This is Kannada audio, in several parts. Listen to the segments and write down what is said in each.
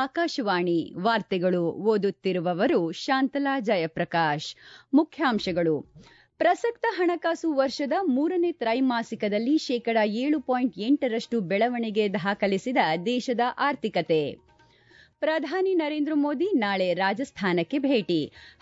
ಆಕಾಶವಾಣಿ ವಾರ್ತೆಗಳು ಓದುತ್ತಿರುವವರು ಶಾಂತಲಾ ಜಯಪ್ರಕಾಶ್. ಮುಖ್ಯಾಂಶಗಳು: ಪ್ರಸಕ್ತ ಹಣಕಾಸು ವರ್ಷದ ಮೂರನೇ ತ್ರೈಮಾಸಿಕದಲ್ಲಿ ಶೇಕಡ 7.8ರಷ್ಟು ಬೆಳವಣಿಗೆ ದಾಖಲಿಸಿದ ದೇಶದ ಆರ್ಥಿಕತೆ. ಪ್ರಧಾನಿ ನರೇಂದ್ರ ಮೋದಿ ನಾಳೆ ರಾಜಸ್ಥಾನಕ್ಕೆ ಭೇಟಿ.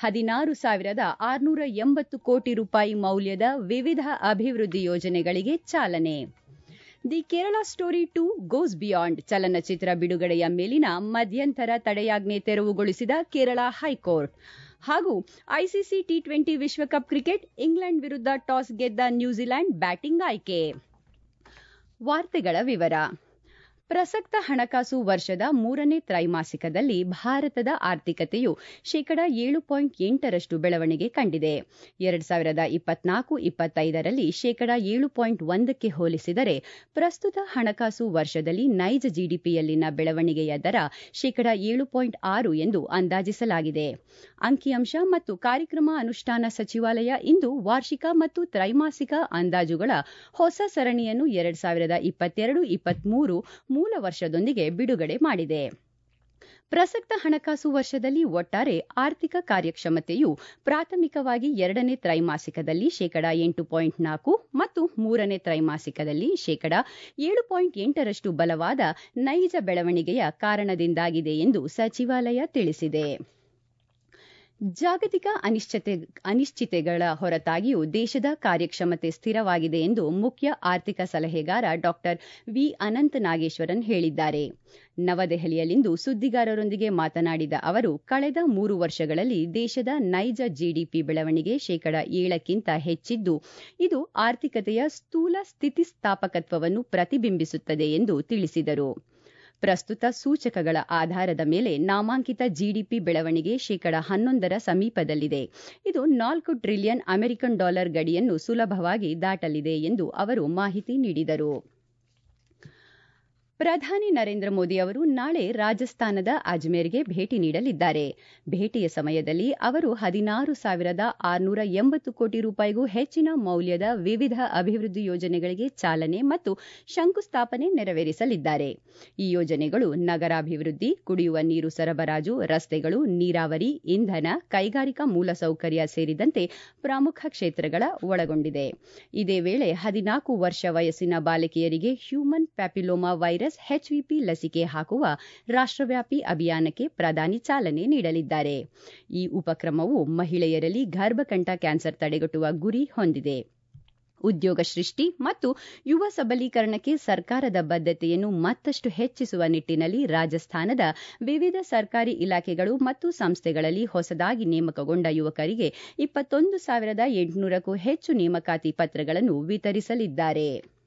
16,680 ಕೋಟಿ ರೂಪಾಯಿ ಮೌಲ್ಯದ ವಿವಿಧ ಅಭಿವೃದ್ಧಿ ಯೋಜನೆಗಳಿಗೆ ಚಾಲನೆ. The Kerala story 2 goes beyond ಚಲನಚಿತ್ರ ಬಿಡುಗಡೆಯ ಮೇಲಿನ ಮಧ್ಯಂತರ ತಡೆಯಾಜ್ಞೆ ತೆರವುಗೊಳಿಸಿದ ಕೇರಳ ಹೈಕೋರ್ಟ್. ಹಾಗೂ ಐಸಿಸಿ ಟಿ20 ವಿಶ್ವಕಪ್ ಕ್ರಿಕೆಟ್, ಇಂಗ್ಲೆಂಡ್ ವಿರುದ್ಧ ಟಾಸ್ ಗೆದ್ದ ನ್ಯೂಜಿಲೆಂಡ್ ಬ್ಯಾಟಿಂಗ್ ಆಯ್ಕೆ. ವಾರ್ತೆಗಳ ವಿವರ. ಪ್ರಸಕ್ತ ಹಣಕಾಸು ವರ್ಷದ ಮೂರನೇ ತ್ರೈಮಾಸಿಕದಲ್ಲಿ ಭಾರತದ ಆರ್ಥಿಕತೆಯು ಶೇಕಡ 7.8ರಷ್ಟು ಬೆಳವಣಿಗೆ ಕಂಡಿದೆ. 2024-25ರಲ್ಲಿ ಶೇಕಡ 7.1ಕ್ಕೆ ಹೋಲಿಸಿದರೆ ಪ್ರಸ್ತುತ ಹಣಕಾಸು ವರ್ಷದಲ್ಲಿ ನೈಜ ಜಿಡಿಪಿಯಲ್ಲಿನ ಬೆಳವಣಿಗೆಯ ದರ ಶೇಕಡ 7.6 ಎಂದು ಅಂದಾಜಿಸಲಾಗಿದೆ. ಅಂಕಿಅಂಶ ಮತ್ತು ಕಾರ್ಯಕ್ರಮ ಅನುಷ್ಠಾನ ಸಚಿವಾಲಯ ಇಂದು ವಾರ್ಷಿಕ ಮತ್ತು ತ್ರೈಮಾಸಿಕ ಅಂದಾಜುಗಳ ಹೊಸ ಸರಣಿಯನ್ನು 2022-23 ಮೂಲ ವರ್ಷದೊಂದಿಗೆ ಬಿಡುಗಡೆ ಮಾಡಿದೆ. ಪ್ರಸಕ್ತ ಹಣಕಾಸು ವರ್ಷದಲ್ಲಿ ಒಟ್ಟಾರೆ ಆರ್ಥಿಕ ಕಾರ್ಯಕ್ಷಮತೆಯು ಪ್ರಾಥಮಿಕವಾಗಿ ಎರಡನೇ ತ್ರೈಮಾಸಿಕದಲ್ಲಿ ಶೇಕಡ 8.4 ಮತ್ತು ಮೂರನೇ ತ್ರೈಮಾಸಿಕದಲ್ಲಿ ಶೇಕಡ 7.8ರಷ್ಟು ಬಲವಾದ ನೈಜ ಬೆಳವಣಿಗೆಯ ಕಾರಣದಿಂದಾಗಿದೆ ಎಂದು ಸಚಿವಾಲಯ ತಿಳಿಸಿದೆ. ಜಾಗತಿಕ ಅನಿಶ್ಚಿತೆಗಳ ಹೊರತಾಗಿಯೂ ದೇಶದ ಕಾರ್ಯಕ್ಷಮತೆ ಸ್ಥಿರವಾಗಿದೆ ಎಂದು ಮುಖ್ಯ ಆರ್ಥಿಕ ಸಲಹೆಗಾರ ಡಾ ವಿ. ಅನಂತ ನಾಗೇಶ್ವರನ್ ಹೇಳಿದ್ದಾರೆ. ನವದೆಹಲಿಯಲ್ಲಿಂದು ಸುದ್ದಿಗಾರರೊಂದಿಗೆ ಮಾತನಾಡಿದ ಅವರು, ಕಳೆದ 3 ವರ್ಷಗಳಲ್ಲಿ ದೇಶದ ನೈಜ ಜಿಡಿಪಿ ಬೆಳವಣಿಗೆ ಶೇಕಡ 7ಕ್ಕಿಂತ ಹೆಚ್ಚಿದ್ದು, ಇದು ಆರ್ಥಿಕತೆಯ ಸ್ಥೂಲ ಸ್ಥಿತಿಸ್ಥಾಪಕತ್ವವನ್ನು ಪ್ರತಿಬಿಂಬಿಸುತ್ತದೆ ಎಂದು ತಿಳಿಸಿದರು. ಪ್ರಸ್ತುತ ಸೂಚಕಗಳ ಆಧಾರದ ಮೇಲೆ ನಾಮಾಂಕಿತ ಜಿಡಿಪಿ ಬೆಳವಣಿಗೆ ಶೇಕಡ 11ರ ಸಮೀಪದಲ್ಲಿದೆ. ಇದು $4 ಟ್ರಿಲಿಯನ್ ಅಮೆರಿಕನ್ ಡಾಲರ್ ಗಡಿಯನ್ನು ಸುಲಭವಾಗಿ ದಾಟಲಿದೆ ಎಂದು ಅವರು ಮಾಹಿತಿ ನೀಡಿದರು. ಪ್ರಧಾನಿ ನರೇಂದ್ರ ಮೋದಿ ಅವರು ನಾಳೆ ರಾಜಸ್ಥಾನದ ಅಜ್ಮೇರ್ಗೆ ಭೇಟಿ ನೀಡಲಿದ್ದಾರೆ. ಭೇಟಿಯ ಸಮಯದಲ್ಲಿ ಅವರು 16,680 ಕೋಟಿ ರೂಪಾಯಿಗೂ ಹೆಚ್ಚಿನ ಮೌಲ್ಯದ ವಿವಿಧ ಅಭಿವೃದ್ಧಿ ಯೋಜನೆಗಳಿಗೆ ಚಾಲನೆ ಮತ್ತು ಶಂಕುಸ್ಥಾಪನೆ ನೆರವೇರಿಸಲಿದ್ದಾರೆ. ಈ ಯೋಜನೆಗಳು ನಗರಾಭಿವೃದ್ಧಿ, ಕುಡಿಯುವ ನೀರು ಸರಬರಾಜು, ರಸ್ತೆಗಳು, ನೀರಾವರಿ, ಇಂಧನ, ಕೈಗಾರಿಕಾ ಮೂಲಸೌಕರ್ಯ ಸೇರಿದಂತೆ ಪ್ರಮುಖ ಕ್ಷೇತ್ರಗಳ ಒಳಗೊಂಡಿದೆ. ಇದೇ ವೇಳೆ 14 ವರ್ಷ ವಯಸ್ಸಿನ ಬಾಲಕಿಯರಿಗೆ ಹ್ಯೂಮನ್ ಪ್ಯಾಪಿಲೋಮಾ ವೈರಸ್ HPV ಲಸಿಕೆ ಹಾಕುವ ರಾಷ್ಟ್ರವ್ಯಾಪಿ ಅಭಿಯಾನಕ್ಕೆ ಪ್ರಧಾನಿ ಚಾಲನೆ ನೀಡಲಿದ್ದಾರೆ. ಈ ಉಪಕ್ರಮವು ಮಹಿಳೆಯರಲ್ಲಿ ಗರ್ಭಕಂಠ ಕ್ಯಾನ್ಸರ್ ತಡೆಗಟ್ಟುವ ಗುರಿ ಹೊಂದಿದೆ. ಉದ್ಯೋಗ ಸೃಷ್ಟಿ ಮತ್ತು ಯುವ ಸಬಲೀಕರಣಕ್ಕೆ ಸರ್ಕಾರದ ಬದ್ಧತೆಯನ್ನು ಮತ್ತಷ್ಟು ಹೆಚ್ಚಿಸುವ ನಿಟ್ಟಿನಲ್ಲಿ ರಾಜಸ್ಥಾನದ ವಿವಿಧ ಸರ್ಕಾರಿ ಇಲಾಖೆಗಳು ಮತ್ತು ಸಂಸ್ಥೆಗಳಲ್ಲಿ ಹೊಸದಾಗಿ ನೇಮಕಗೊಂಡ ಯುವಕರಿಗೆ 21,800ಕ್ಕೂ ಹೆಚ್ಚು ನೇಮಕಾತಿ ಪತ್ರಗಳನ್ನು ವಿತರಿಸಲಿದ್ದಾರೆ.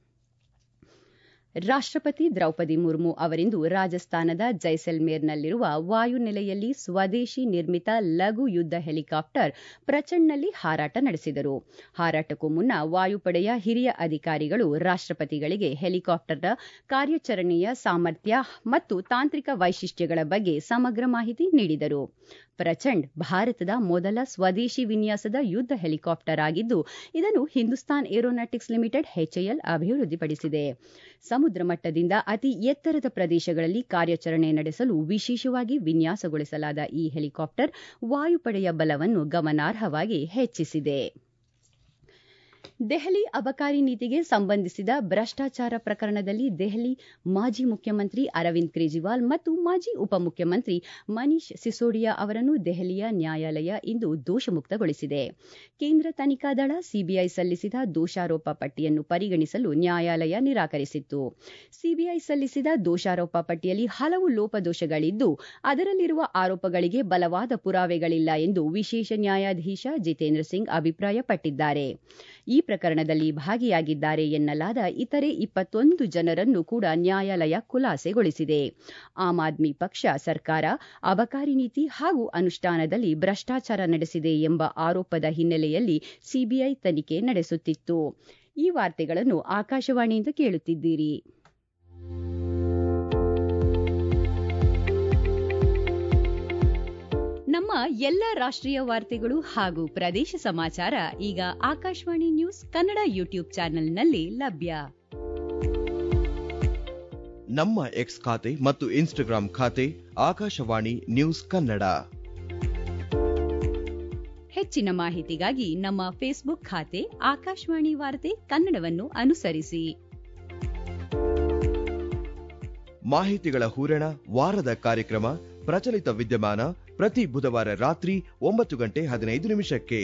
ರಾಷ್ಟ್ರಪತಿ ದ್ರೌಪದಿ ಮುರ್ಮು ಅವರಿಂದು ರಾಜಸ್ಥಾನದ ಜೈಸಲ್ಮೇರ್ನಲ್ಲಿರುವ ವಾಯುನೆಲೆಯಲ್ಲಿ ಸ್ವದೇಶಿ ನಿರ್ಮಿತ ಲಘು ಯುದ್ಧ ಹೆಲಿಕಾಪ್ಟರ್ ಪ್ರಚಂಡ್ನಲ್ಲಿ ಹಾರಾಟ ನಡೆಸಿದರು. ಹಾರಾಟಕ್ಕೂ ಮುನ್ನ ವಾಯುಪಡೆಯ ಹಿರಿಯ ಅಧಿಕಾರಿಗಳು ರಾಷ್ಟ್ರಪತಿಗಳಿಗೆ ಹೆಲಿಕಾಪ್ಟರ್ನ ಕಾರ್ಯಾಚರಣೆಯ ಸಾಮರ್ಥ್ಯ ಮತ್ತು ತಾಂತ್ರಿಕ ವೈಶಿಷ್ಟ್ಯಗಳ ಬಗ್ಗೆ ಸಮಗ್ರ ಮಾಹಿತಿ ನೀಡಿದರು. ಪ್ರಚಂಡ್ ಭಾರತದ ಮೊದಲ ಸ್ವದೇಶಿ ವಿನ್ಯಾಸದ ಯುದ್ಧ ಹೆಲಿಕಾಪ್ಟರ್ ಆಗಿದ್ದು, ಇದನ್ನು ಹಿಂದೂಸ್ತಾನ್ ಏರೋನಾಟಿಕ್ಸ್ ಲಿಮಿಟೆಡ್ HAL ಅಭಿವೃದ್ಧಿಪಡಿಸಿದೆ. ಸಮುದ್ರ ಮಟ್ಟದಿಂದ ಅತಿ ಎತ್ತರದ ಪ್ರದೇಶಗಳಲ್ಲಿ ಕಾರ್ಯಾಚರಣೆ ನಡೆಸಲು ವಿಶೇಷವಾಗಿ ವಿನ್ಯಾಸಗೊಳಿಸಲಾದ ಈ ಹೆಲಿಕಾಪ್ಟರ್ ವಾಯುಪಡೆಯ ಬಲವನ್ನು ಗಮನಾರ್ಹವಾಗಿ ಹೆಚ್ಚಿಸಿದೆ. ದೆಹಲಿ ಅಬಕಾರಿ ನೀತಿಗೆ ಸಂಬಂಧಿಸಿದ ಭ್ರಷ್ಟಾಚಾರ ಪ್ರಕರಣದಲ್ಲಿ ದೆಹಲಿ ಮಾಜಿ ಮುಖ್ಯಮಂತ್ರಿ ಅರವಿಂದ್ ಕೇಜ್ರಿವಾಲ್ ಮತ್ತು ಮಾಜಿ ಉಪಮುಖ್ಯಮಂತ್ರಿ ಮನೀಶ್ ಸಿಸೋಡಿಯಾ ಅವರನ್ನು ದೆಹಲಿಯ ನ್ಯಾಯಾಲಯ ಇಂದು ದೋಷಮುಕ್ತಗೊಳಿಸಿದೆ. ಕೇಂದ್ರ ತನಿಖಾ ದಳ ಸಿಬಿಐ ಸಲ್ಲಿಸಿದ ದೋಷಾರೋಪ ಪಟ್ಟಿಯನ್ನು ಪರಿಗಣಿಸಲು ನ್ಯಾಯಾಲಯ ನಿರಾಕರಿಸಿತ್ತು. ಸಿಬಿಐ ಸಲ್ಲಿಸಿದ ದೋಷಾರೋಪ ಪಟ್ಟಿಯಲ್ಲಿ ಹಲವು ಲೋಪದೋಷಗಳಿದ್ದು, ಅದರಲ್ಲಿರುವ ಆರೋಪಗಳಿಗೆ ಬಲವಾದ ಪುರಾವೆಗಳಿಲ್ಲ ಎಂದು ವಿಶೇಷ ನ್ಯಾಯಾಧೀಶ ಜಿತೇಂದ್ರ ಸಿಂಗ್ ಅಭಿಪ್ರಾಯಪಟ್ಟಿದ್ದಾರೆ. ಈ ಪ್ರಕರಣದಲ್ಲಿ ಭಾಗಿಯಾಗಿದ್ದಾರೆ ಎನ್ನಲಾದ ಇತರೆ 21 ಜನರನ್ನು ಕೂಡ ನ್ಯಾಯಾಲಯ ಖುಲಾಸೆಗೊಳಿಸಿದೆ. ಆಮ್ ಆದ್ಮಿ ಪಕ್ಷ ಸರ್ಕಾರ ಅಬಕಾರಿ ನೀತಿ ಹಾಗೂ ಅನುಷ್ಠಾನದಲ್ಲಿ ಭ್ರಷ್ಟಾಚಾರ ನಡೆಸಿದೆ ಎಂಬ ಆರೋಪದ ಹಿನ್ನೆಲೆಯಲ್ಲಿ ಸಿಬಿಐ ತನಿಖೆ ನಡೆಸುತ್ತಿತ್ತು. ಈ ವಾರ್ತೆಗಳನ್ನು ಆಕಾಶವಾಣಿಯಿಂದ ಕೇಳುತ್ತಿದ್ದೀರಿ. ನಮ್ಮ ಎಲ್ಲ ರಾಷ್ಟ್ರೀಯ ವಾರ್ತೆಗಳು ಹಾಗೂ ಪ್ರದೇಶ ಸಮಾಚಾರ ಈಗ ಆಕಾಶವಾಣಿ ನ್ಯೂಸ್ ಕನ್ನಡ ಯೂಟ್ಯೂಬ್ ಚಾನೆಲ್ನಲ್ಲಿ ಲಭ್ಯ. ನಮ್ಮ ಎಕ್ಸ್ ಖಾತೆ ಮತ್ತು ಇನ್ಸ್ಟಾಗ್ರಾಂ ಖಾತೆ ಆಕಾಶವಾಣಿ ನ್ಯೂಸ್ ಕನ್ನಡ. ಹೆಚ್ಚಿನ ಮಾಹಿತಿಗಾಗಿ ನಮ್ಮ ಫೇಸ್ಬುಕ್ ಖಾತೆ ಆಕಾಶವಾಣಿ ವಾರ್ತೆ ಕನ್ನಡವನ್ನು ಅನುಸರಿಸಿ. ಮಾಹಿತಿಗಳ ಹೂರಣ, ವಾರದ ಕಾರ್ಯಕ್ರಮ, ಪ್ರಚಲಿತ ವಿದ್ಯಮಾನ ಪ್ರತಿ ಬುಧವಾರ ರಾತ್ರಿ 9:15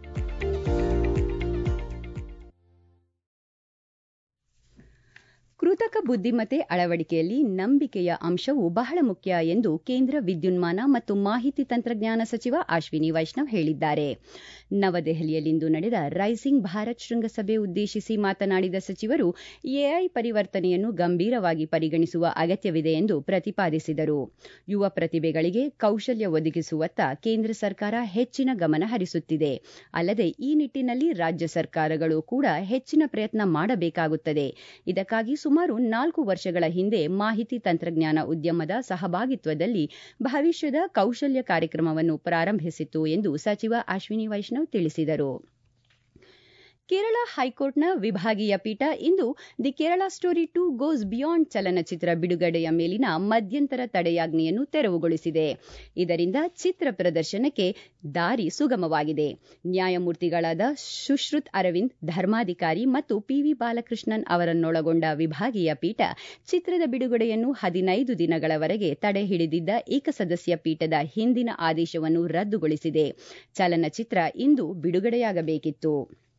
ಕೃತಕ ಬುದ್ಧಿಮತ್ತೆ ಅಳವಡಿಕೆಯಲ್ಲಿ ನಂಬಿಕೆಯ ಅಂಶವು ಬಹಳ ಮುಖ್ಯ ಎಂದು ಕೇಂದ್ರ ವಿದ್ಯುನ್ಮಾನ ಮತ್ತು ಮಾಹಿತಿ ತಂತ್ರಜ್ಞಾನ ಸಚಿವ ಅಶ್ವಿನಿ ವೈಷ್ಣವ್ ಹೇಳಿದ್ದಾರೆ. ನವದೆಹಲಿಯಲ್ಲಿಂದು ನಡೆದ ರೈಸಿಂಗ್ ಭಾರತ್ ಶೃಂಗಸಭೆ ಉದ್ದೇಶಿಸಿ ಮಾತನಾಡಿದ ಸಚಿವರು, ಎಐ ಪರಿವರ್ತನೆಯನ್ನು ಗಂಭೀರವಾಗಿ ಪರಿಗಣಿಸುವ ಅಗತ್ಯವಿದೆ ಎಂದು ಪ್ರತಿಪಾದಿಸಿದರು. ಯುವ ಪ್ರತಿಭೆಗಳಿಗೆ ಕೌಶಲ್ಯ ಒದಗಿಸುವತ್ತ ಕೇಂದ್ರ ಸರ್ಕಾರ ಹೆಚ್ಚಿನ ಗಮನ ಹರಿಸುತ್ತಿದೆ. ಅಲ್ಲದೆ ಈ ನಿಟ್ಟಿನಲ್ಲಿ ರಾಜ್ಯ ಸರ್ಕಾರಗಳು ಕೂಡ ಹೆಚ್ಚಿನ ಪ್ರಯತ್ನ ಮಾಡಬೇಕಾಗುತ್ತದೆ. ಇದಕ್ಕಾಗಿ ಸುಮಾರು 4 ವರ್ಷಗಳ ಹಿಂದೆ ಮಾಹಿತಿ ತಂತ್ರಜ್ಞಾನ ಉದ್ಯಮದ ಸಹಭಾಗಿತ್ವದಲ್ಲಿ ಭವಿಷ್ಯದ ಕೌಶಲ್ಯ ಕಾರ್ಯಕ್ರಮವನ್ನು ಪ್ರಾರಂಭಿಸಿತ್ತು ಎಂದು ಸಚಿವ ಅಶ್ವಿನಿ ವೈಷ್ಣವ್ ತಿಳಿಸಿದರು. ಕೇರಳ ಹೈಕೋರ್ಟ್ನ ವಿಭಾಗೀಯ ಪೀಠ ಇಂದು the Kerala story 2 goes beyond ಚಲನಚಿತ್ರ ಬಿಡುಗಡೆಯ ಮೇಲಿನ ಮಧ್ಯಂತರ ತಡೆಯಾಜ್ಞೆಯನ್ನು ತೆರವುಗೊಳಿಸಿದೆ. ಇದರಿಂದ ಚಿತ್ರ ಪ್ರದರ್ಶನಕ್ಕೆ ದಾರಿ ಸುಗಮವಾಗಿದೆ. ನ್ಯಾಯಮೂರ್ತಿಗಳಾದ ಸುಶ್ರುತ್ ಅರವಿಂದ್, ಧರ್ಮಾಧಿಕಾರಿ ಮತ್ತು ಪಿವಿ ಬಾಲಕೃಷ್ಣನ್ ಅವರನ್ನೊಳಗೊಂಡ ವಿಭಾಗೀಯ ಪೀಠ ಚಿತ್ರದ ಬಿಡುಗಡೆಯನ್ನು 15 ದಿನಗಳವರೆಗೆ ತಡೆ ಹಿಡಿದಿದ್ದ ಏಕಸದಸ್ಯ ಪೀಠದ ಹಿಂದಿನ ಆದೇಶವನ್ನು ರದ್ದುಗೊಳಿಸಿದೆ. ಚಲನಚಿತ್ರ ಇಂದು ಬಿಡುಗಡೆಯಾಗಬೇಕಿತ್ತು.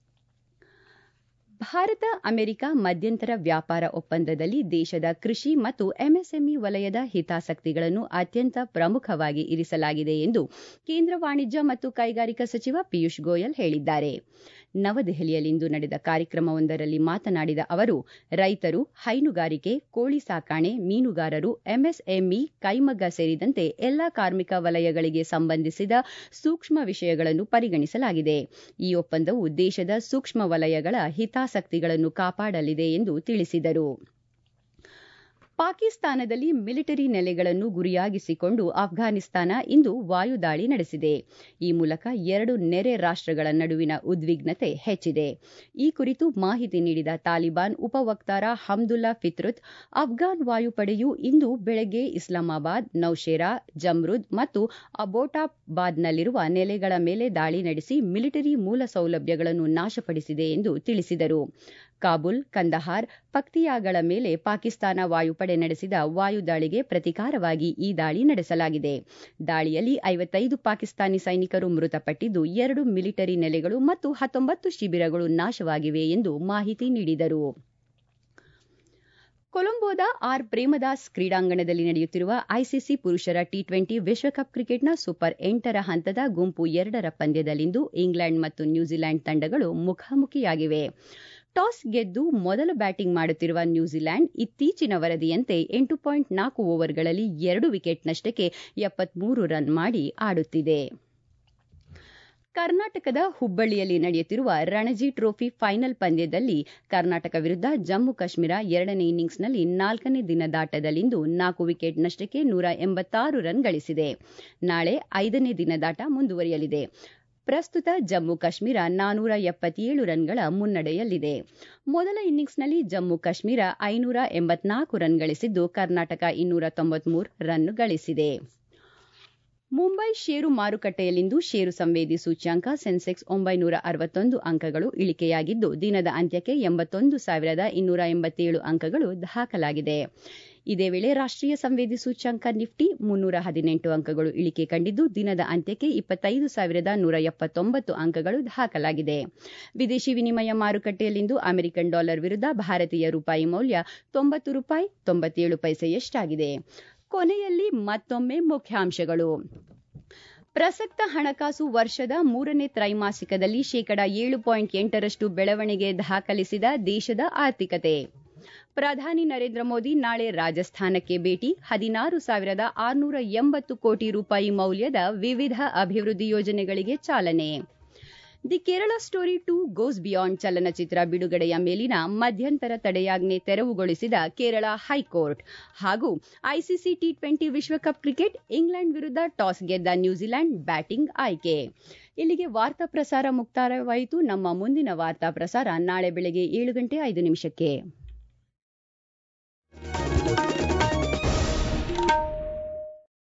ಭಾರತ ಅಮೆರಿಕ ಮಧ್ಯಂತರ ವ್ಯಾಪಾರ ಒಪ್ಪಂದದಲ್ಲಿ ದೇಶದ ಕೃಷಿ ಮತ್ತು ಎಂಎಸ್ಎಂಇ ವಲಯದ ಹಿತಾಸಕ್ತಿಗಳನ್ನು ಅತ್ಯಂತ ಪ್ರಮುಖವಾಗಿ ಇರಿಸಲಾಗಿದೆ ಎಂದು ಕೇಂದ್ರ ವಾಣಿಜ್ಯ ಮತ್ತು ಕೈಗಾರಿಕಾ ಸಚಿವ ಪಿಯೂಷ್ ಗೋಯಲ್ ಹೇಳಿದ್ದಾರೆ. ನವದೆಹಲಿಯಲ್ಲಿಂದು ನಡೆದ ಕಾರ್ಯಕ್ರಮವೊಂದರಲ್ಲಿ ಮಾತನಾಡಿದ ಅವರು, ರೈತರು, ಹೈನುಗಾರಿಕೆ, ಕೋಳಿ ಸಾಕಾಣೆ, ಮೀನುಗಾರರು, ಎಂಎಸ್ಎಂಇ, ಕೈಮಗ್ಗ ಸೇರಿದಂತೆ ಎಲ್ಲಾ ಕಾರ್ಮಿಕ ವಲಯಗಳಿಗೆ ಸಂಬಂಧಿಸಿದ ಸೂಕ್ಷ್ಮ ವಿಷಯಗಳನ್ನು ಪರಿಗಣಿಸಲಾಗಿದೆ. ಈ ಒಪ್ಪಂದವು ದೇಶದ ಸೂಕ್ಷ್ಮ ವಲಯಗಳ ಹಿತಾಸಕ್ತಿಗಳನ್ನು ಕಾಪಾಡಲಿದೆ ಎಂದು ತಿಳಿಸಿದರು. ಪಾಕಿಸ್ತಾನದಲ್ಲಿ ಮಿಲಿಟರಿ ನೆಲೆಗಳನ್ನು ಗುರಿಯಾಗಿಸಿಕೊಂಡು ಅಫ್ಘಾನಿಸ್ತಾನ ಇಂದು ವಾಯುದಾಳಿ ನಡೆಸಿದೆ. ಈ ಮೂಲಕ 2 ನೆರೆ ರಾಷ್ಟ್ರಗಳ ನಡುವಿನ ಉದ್ವಿಗ್ನತೆ ಹೆಚ್ಚಿದೆ. ಈ ಕುರಿತು ಮಾಹಿತಿ ನೀಡಿದ ತಾಲಿಬಾನ್ ಉಪವಕ್ತಾರ ಹಮ್ದುಲ್ಲಾ ಫಿತ್ರುತ್, ಅಫ್ಘಾನ್ ವಾಯುಪಡೆಯು ಇಂದು ಬೆಳಗ್ಗೆ ಇಸ್ಲಾಮಾಬಾದ್, ನೌಶೇರಾ, ಜಮ್ರುದ್ ಮತ್ತು ಅಬೋಟಾಬಾದ್ನಲ್ಲಿರುವ ನೆಲೆಗಳ ಮೇಲೆ ದಾಳಿ ನಡೆಸಿ ಮಿಲಿಟರಿ ಮೂಲ ಸೌಲಭ್ಯಗಳನ್ನು ನಾಶಪಡಿಸಿದೆ ಎಂದು ತಿಳಿಸಿದರು. ಕಾಬೂಲ್, ಕಂದಹಾರ್, ಪಕ್ತಿಯಾಗಳ ಮೇಲೆ ಪಾಕಿಸ್ತಾನ ವಾಯುಪಡೆ ನಡೆಸಿದ ವಾಯುದಾಳಿಗೆ ಪ್ರತಿಕಾರವಾಗಿ ಈ ದಾಳಿ ನಡೆಸಲಾಗಿದೆ. ದಾಳಿಯಲ್ಲಿ 55 ಪಾಕಿಸ್ತಾನಿ ಸೈನಿಕರು ಮೃತಪಟ್ಟಿದ್ದು 2 ಮಿಲಿಟರಿ ನೆಲೆಗಳು ಮತ್ತು 19 ಶಿಬಿರಗಳು ನಾಶವಾಗಿವೆ ಎಂದು ಮಾಹಿತಿ ನೀಡಿದರು. ಕೊಲಂಬೋದ ಆರ್ ಪ್ರೇಮದಾಸ್ ಕ್ರೀಡಾಂಗಣದಲ್ಲಿ ನಡೆಯುತ್ತಿರುವ ಐಸಿಸಿ ಪುರುಷರ ಟಿ20 ವಿಶ್ವಕಪ್ ಕ್ರಿಕೆಟ್ನ ಸೂಪರ್ 8ರ ಹಂತದ ಗುಂಪು 2ರ ಪಂದ್ಯದಲ್ಲಿಂದು ಇಂಗ್ಲೆಂಡ್ ಮತ್ತು ನ್ಯೂಜಿಲೆಂಡ್ ತಂಡಗಳು ಮುಖಾಮುಖಿಯಾಗಿವೆ. ಟಾಸ್ ಗೆದ್ದು ಮೊದಲು ಬ್ಯಾಟಿಂಗ್ ಮಾಡುತ್ತಿರುವ ನ್ಯೂಜಿಲೆಂಡ್ ಇತ್ತೀಚಿನ ವರದಿಯಂತೆ 8.4 ಓವರ್ಗಳಲ್ಲಿ 2 ವಿಕೆಟ್ ನಷ್ಟಕ್ಕೆ 73 ರನ್ ಮಾಡಿ ಆಡುತ್ತಿದೆ. ಕರ್ನಾಟಕದ ಹುಬ್ಬಳ್ಳಿಯಲ್ಲಿ ನಡೆಯುತ್ತಿರುವ ರಣಜಿ ಟ್ರೋಫಿ ಫೈನಲ್ ಪಂದ್ಯದಲ್ಲಿ ಕರ್ನಾಟಕ ವಿರುದ್ಧ ಜಮ್ಮು ಕಾಶ್ಮೀರ 2ನೇ ಇನ್ನಿಂಗ್ಸ್ನಲ್ಲಿ 4ನೇ ದಿನದಾಟದಲ್ಲಿಂದು 4 ವಿಕೆಟ್ ನಷ್ಟಕ್ಕೆ 186 ರನ್ ಗಳಿಸಿದೆ. ನಾಳೆ 5ನೇ ದಿನದಾಟ ಮುಂದುವರಿಯಲಿದೆ. ಪ್ರಸ್ತುತ ಜಮ್ಮು ಕಾಶ್ಮೀರ 477 ರನ್ಗಳ ಮುನ್ನಡೆಯಲ್ಲಿದೆ. ಮೊದಲ ಇನ್ನಿಂಗ್ಸ್ನಲ್ಲಿ ಜಮ್ಮು ಕಾಶ್ಮೀರ 584 ರನ್ ಗಳಿಸಿದ್ದು ಕರ್ನಾಟಕ 293 ರನ್ ಗಳಿಸಿದೆ. ಮುಂಬೈ ಷೇರು ಮಾರುಕಟ್ಟೆಯಲ್ಲಿಂದು ಷೇರು ಸಂವೇದಿ ಸೂಚ್ಯಂಕ ಸೆನ್ಸೆಕ್ಸ್ 961 ಅಂಕಗಳು ಇಳಿಕೆಯಾಗಿದ್ದು ದಿನದ ಅಂತ್ಯಕ್ಕೆ 81,287 ಅಂಕಗಳು ದಾಖಲಾಗಿದೆ. ಇದೇ ವೇಳೆ ರಾಷ್ಟ್ರೀಯ ಸಂವೇದಿ ಸೂಚ್ಯಂಕ ನಿಫ್ಟಿ 318 ಅಂಕಗಳು ಇಳಿಕೆ ಕಂಡಿದ್ದು ದಿನದ ಅಂತ್ಯಕ್ಕೆ 25,179 ಅಂಕಗಳು ದಾಖಲಾಗಿದೆ. ವಿದೇಶಿ ವಿನಿಮಯ ಮಾರುಕಟ್ಟೆಯಲ್ಲಿಂದು ಅಮೆರಿಕನ್ ಡಾಲರ್ ವಿರುದ್ಧ ಭಾರತೀಯ ರೂಪಾಯಿ ಮೌಲ್ಯ $90.97 ಕೊನೆಯಲ್ಲಿ ಮತ್ತೊಮ್ಮೆ ಮುಖ್ಯಾಂಶಗಳು. ಪ್ರಸಕ್ತ ಹಣಕಾಸು ವರ್ಷದ 3ನೇ ತ್ರೈಮಾಸಿಕದಲ್ಲಿ 7.8% ಬೆಳವಣಿಗೆ ದಾಖಲಿಸಿದ ದೇಶದ ಆರ್ಥಿಕತೆ. ಪ್ರಧಾನಿ ನರೇಂದ್ರ ಮೋದಿ ನಾಳೆ ರಾಜಸ್ಥಾನಕ್ಕೆ ಭೇಟಿ, 16,680 ಕೋಟಿ ರೂಪಾಯಿ ಮೌಲ್ಯದ ವಿವಿಧ ಅಭಿವೃದ್ಧಿ ಯೋಜನೆಗಳಿಗೆ ಚಾಲನೆ. The Kerala story 2 goes beyond ಚಲನಚಿತ್ರ ಬಿಡುಗಡೆಯ ಮೇಲಿನ ಮಧ್ಯಂತರ ತಡೆಯಾಜ್ಞೆ ತೆರವುಗೊಳಿಸಿದ ಕೇರಳ ಹೈಕೋರ್ಟ್ ಹಾಗೂ ಐಸಿಸಿ ಟಿ20 ವಿಶ್ವಕಪ್ ಕ್ರಿಕೆಟ್ ಇಂಗ್ಲೆಂಡ್ ವಿರುದ್ಧ ಟಾಸ್ ಗೆದ್ದ ನ್ಯೂಜಿಲೆಂಡ್ ಬ್ಯಾಟಿಂಗ್ ಆಯ್ಕೆ. ಇಲ್ಲಿಗೆ ವಾರ್ತಾ ಪ್ರಸಾರ ಮುಕ್ತಾಯವಾಯಿತು. ನಮ್ಮ ಮುಂದಿನ ವಾರ್ತಾ ಪ್ರಸಾರ ನಾಳೆ ಬೆಳಗ್ಗೆ 7:05